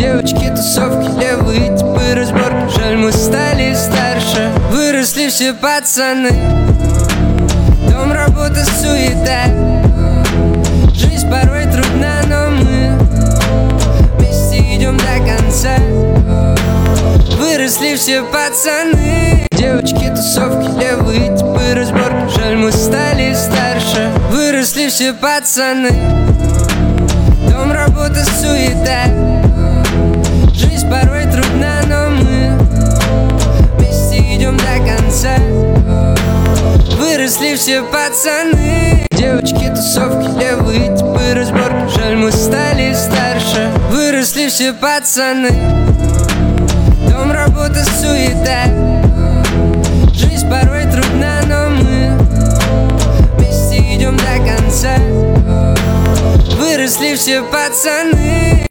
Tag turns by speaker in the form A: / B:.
A: Девочки, тусовки, левые типы, разборки. Жаль, мы стали старше, выросли все пацаны. Дом, работа, суета. Жизнь порой трудна, но мы вместе идем до конца. Выросли все пацаны. Девочки, тусовки, левые типы, разборки. Жаль, мы стали старше, выросли все пацаны. Дом, работа, суета. Жизнь порой трудна, но мы вместе идем до конца. Выросли все пацаны. Девочки, тусовки, левые типы, разборки. Жаль, мы стали старше, выросли все пацаны. Дом, работа, суета. Жизнь порой трудна, но мы вместе идем до конца. Выросли все пацаны.